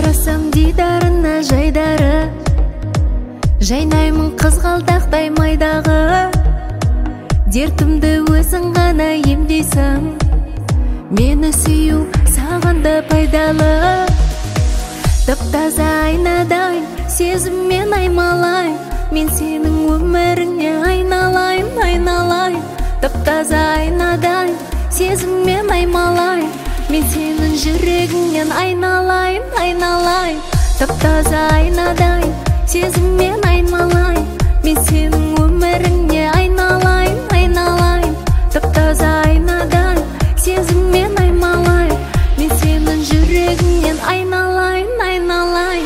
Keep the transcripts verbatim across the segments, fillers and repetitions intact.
жарасам дидарына жайдары, жайнаймын қызғалдақтай майдағы. Дертімді өзің ғана емдейсің, мені сүю саған да пайдалы. Тып-таза айнадай сезіммен аймалайын, мен сенің өміріңе айналайын, айналайын. Тып-таза айнадай сезіммен аймалайын, мен сенің жүрегіңнен айналайын, айналайын. Тып-таза айнадай сезіммен айналайын, мен сенің өміріңе айналайын, айналайын. Тып-таза айнадай сезіммен аймалайын, мен сенің жүрегіңнен айналайын, айналайын.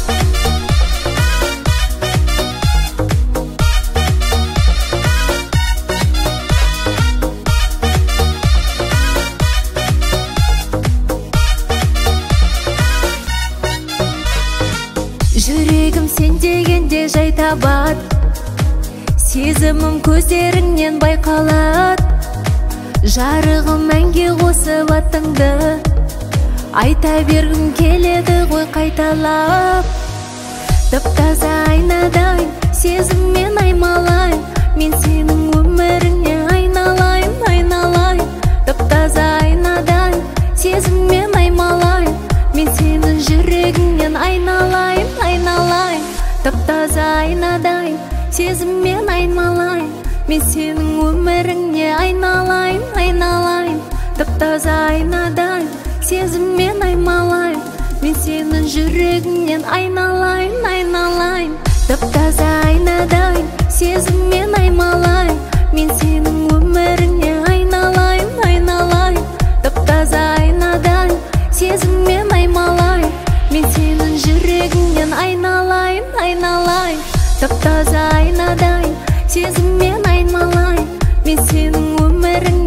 Жүрегім сен дегенде жай табад, сезімім көздеріңнен байқалад. Жарығым мәңге қосып атыңды, айта бергім келеді ғой қайталап. Тып-таза айнадай сезіммен аймалайын, мен сенің өміріңе айналайын, айналайын. Тып-таза айнадай сезіммен аймалайын, мен сенің жүрегіңнен айналайын, айналайын. Тып-таза айнадай сезіммен айналайын, мен сенің өміріңе айналайын, айналайын. Тып-таза айнадай сезіммен аймалайын, мен сенің жүрегіңнен айналайын, айналайын. Тып-таза айнадай сезіммен аймалайын, мен сенің өміріңе айналайын, айналайын. Тып-таза айнадай сезіммен аймалайын, мен сенің жүрегіңнен айналайын, айналайын. Тып-таза айнадай сезіммен аймалайын, мен сенің өміріңе